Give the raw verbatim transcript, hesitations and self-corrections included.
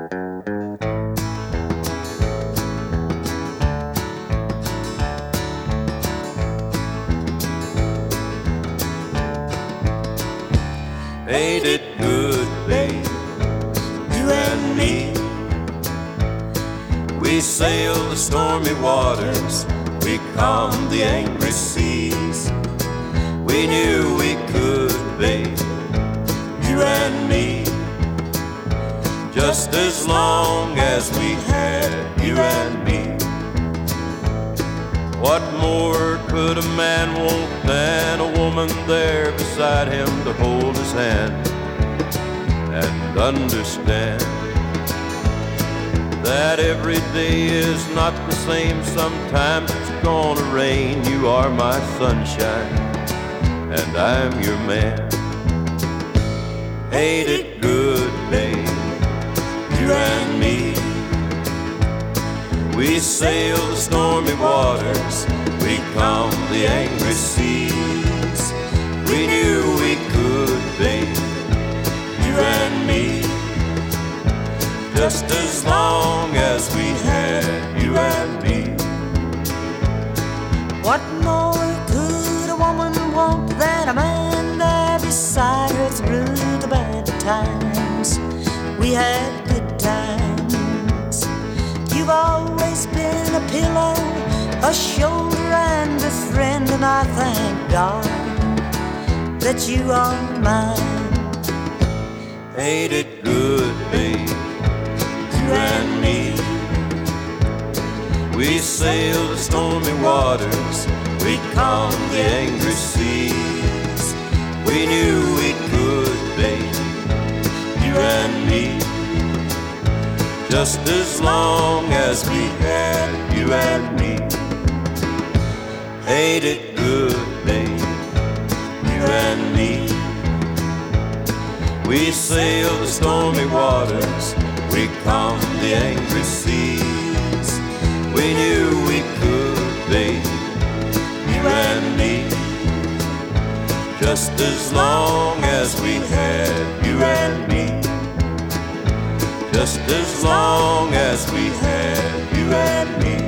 Ain't it good, babe, you and me? We sail the stormy waters, we calm the angry seas. We knew we could, babe, you and me, just as long as we had you and me. What more could a man want than a woman there beside him to hold his hand and understand that every day is not the same? Sometimes it's gonna rain. You are my sunshine and I'm your man. Ain't it good, babe, you and me? We sail the stormy waters, we calm the angry seas. We knew we could, babe, you and me, just as long as we had you and me. What more could a woman want than a man there beside her through the bad times? We had good times. You've always been a pillow, a shoulder and a friend, and I thank God that you are mine. Ain't it good, babe, you and me? We sail the stormy waters, we calm the angry seas. We knew we could, babe, you and me, just as long as we had you and me. Ain't it good, babe, you and me? We sail the stormy waters, we calm the angry seas. We knew we could, babe, you and me, just as long as we had you and me, just as long as we had you and me.